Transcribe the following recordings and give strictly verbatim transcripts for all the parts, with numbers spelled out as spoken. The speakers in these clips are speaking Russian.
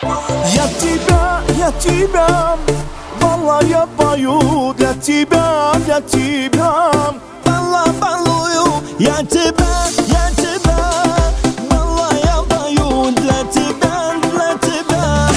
Я тебя, я тебя, валла, я пою для тебя, для тебя. Валла, балую, я тебя, я тебя, валла, я пою для тебя, для тебя.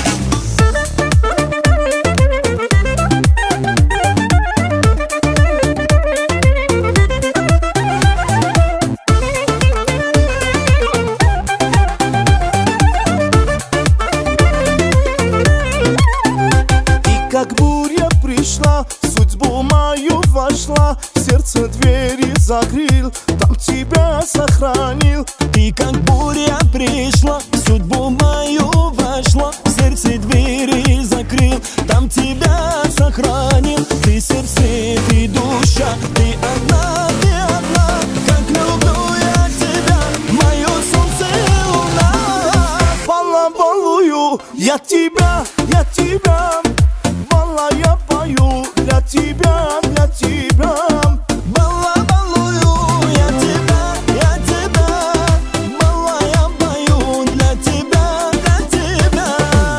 Как буря пришла, в судьбу мою вошла, в сердце двери закрыл, там тебя сохранил. Ты как буря пришла, в судьбу мою вошла, в сердце двери закрыл, там тебя сохранил. Ты сердце, ты душа, ты одна, ты одна, как люблю я тебя, мое солнце и луна. Валла, балую, я тебя, я тебя, валла, я пою для тебя, для тебя. Валла, балую, я тебя, я тебя, валла, я пою для тебя, для тебя.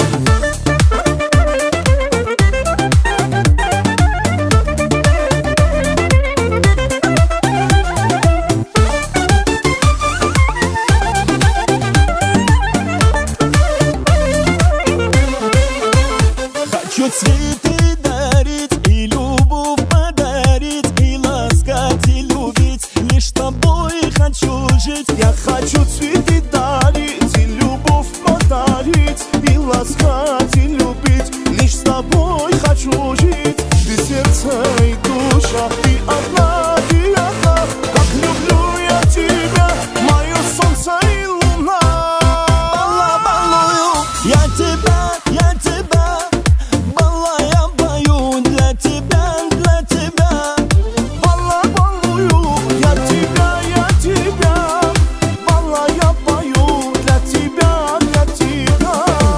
Хочу цветы дарить и любовь подарить, и ласкать, и любить, лишь с тобой хочу жить. Я хочу цветы дарить и любовь подарить, и ласкать, и любить, лишь с тобой хочу жить. Ты сердце и душа, ты одна, ты одна, как люблю я тебя, мое солнце и луна. Валла, балую, я тебя, я тебя, валла, я пою для тебя, для тебя. Валла, балую, я тебя, я тебя, валла, я пою для тебя, для тебя.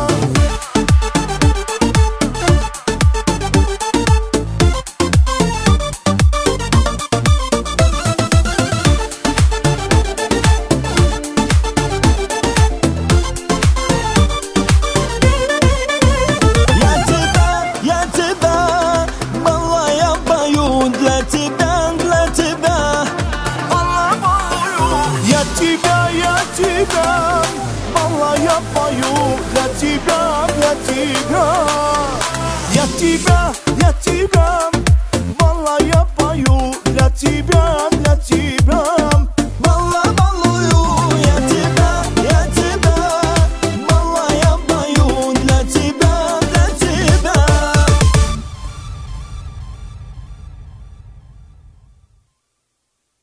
Я тебя, я тебя, валла, я пою для тебя, для тебя. Валла, балую, я тебя, я тебя, валла, я пою для тебя, для тебя. Я тебя, я тебя, валла, я пою для тебя.